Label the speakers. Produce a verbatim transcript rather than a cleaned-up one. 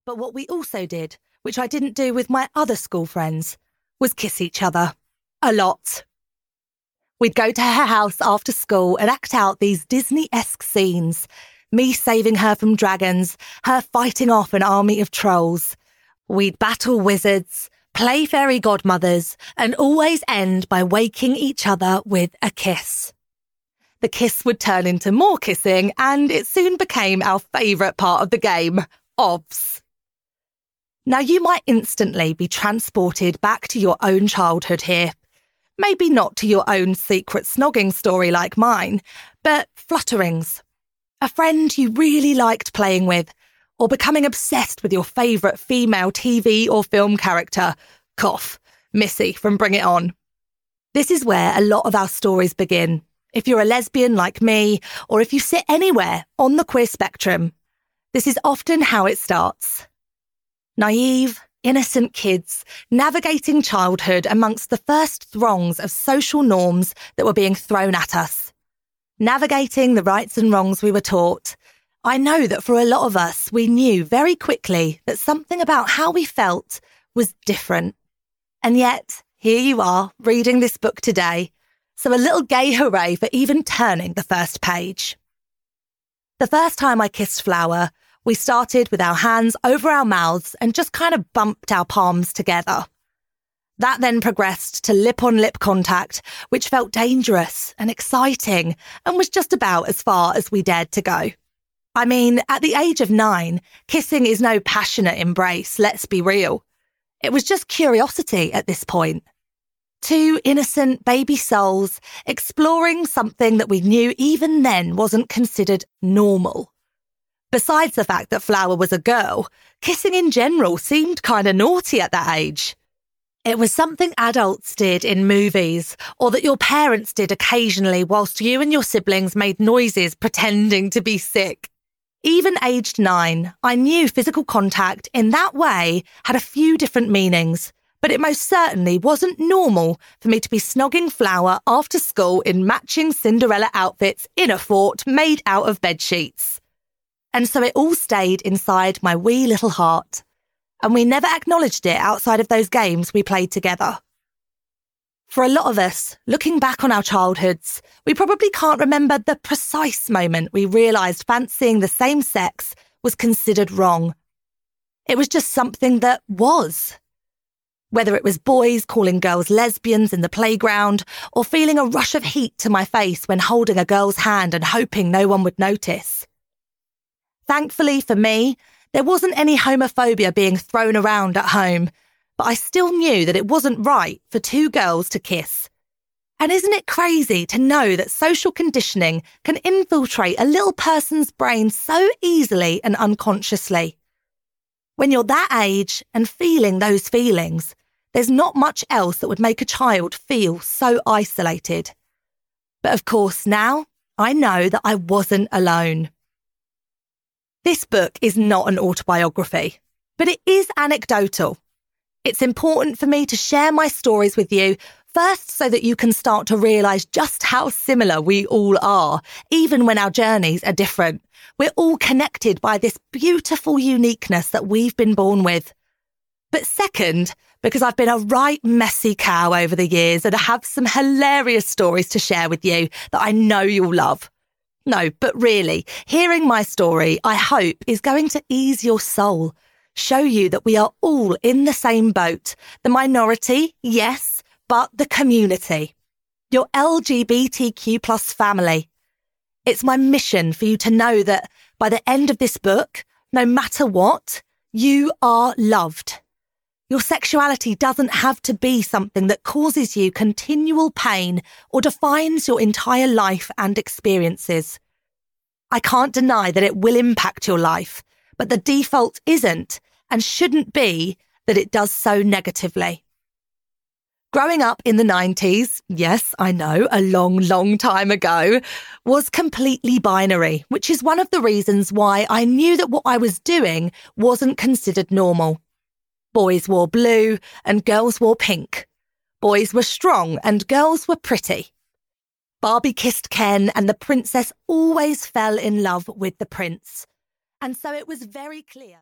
Speaker 1: But what we also did, which I didn't do with my other school friends, was kiss each other. A lot. We'd go to her house after school and act out these Disney-esque scenes. Me saving her from dragons, her fighting off an army of trolls. We'd battle wizards, play fairy godmothers, and always end by waking each other with a kiss. The kiss would turn into more kissing, and it soon became our favourite part of the game, obvs. Now you might instantly be transported back to your own childhood here. Maybe not to your own secret snogging story like mine, but flutterings. A friend you really liked playing with, or becoming obsessed with your favourite female T V or film character, cough, Missy from Bring It On. This is where a lot of our stories begin, if you're a lesbian like me, or if you sit anywhere on the queer spectrum. This is often how it starts. Naive, innocent kids navigating childhood amongst the first throngs of social norms that were being thrown at us. Navigating the rights and wrongs we were taught. I know that for a lot of us, we knew very quickly that something about how we felt was different. And yet, here you are, reading this book today. So a little gay hooray for even turning the first page. The first time I kissed Flower, we started with our hands over our mouths and just kind of bumped our palms together. That then progressed to lip-on-lip contact, which felt dangerous and exciting and was just about as far as we dared to go. I mean, at the age of nine, kissing is no passionate embrace, let's be real. It was just curiosity at this point. Two innocent baby souls exploring something that we knew even then wasn't considered normal. Besides the fact that Flower was a girl, kissing in general seemed kind of naughty at that age. It was something adults did in movies, or that your parents did occasionally whilst you and your siblings made noises pretending to be sick. Even aged nine, I knew physical contact in that way had a few different meanings, but it most certainly wasn't normal for me to be snogging Flower after school in matching Cinderella outfits in a fort made out of bedsheets. And so it all stayed inside my wee little heart, and we never acknowledged it outside of those games we played together. For a lot of us, looking back on our childhoods, we probably can't remember the precise moment we realised fancying the same sex was considered wrong. It was just something that was. Whether it was boys calling girls lesbians in the playground, or feeling a rush of heat to my face when holding a girl's hand and hoping no one would notice. Thankfully for me, there wasn't any homophobia being thrown around at home, but I still knew that it wasn't right for two girls to kiss. And isn't it crazy to know that social conditioning can infiltrate a little person's brain so easily and unconsciously? When you're that age and feeling those feelings, there's not much else that would make a child feel so isolated. But of course now, I know that I wasn't alone. This book is not an autobiography, but it is anecdotal. It's important for me to share my stories with you, first so that you can start to realise just how similar we all are, even when our journeys are different. We're all connected by this beautiful uniqueness that we've been born with. But second, because I've been a right messy cow over the years and I have some hilarious stories to share with you that I know you'll love. No, but really, hearing my story, I hope, is going to ease your soul, show you that we are all in the same boat. The minority, yes, but the community. Your L G B T Q plus family. It's my mission for you to know that by the end of this book, no matter what, you are loved. Your sexuality doesn't have to be something that causes you continual pain or defines your entire life and experiences. I can't deny that it will impact your life, but the default isn't and shouldn't be that it does so negatively. Growing up in the nineties, yes, I know, a long, long time ago, was completely binary, which is one of the reasons why I knew that what I was doing wasn't considered normal. Boys wore blue and girls wore pink. Boys were strong and girls were pretty. Barbie kissed Ken and the princess always fell in love with the prince. And so it was very clear.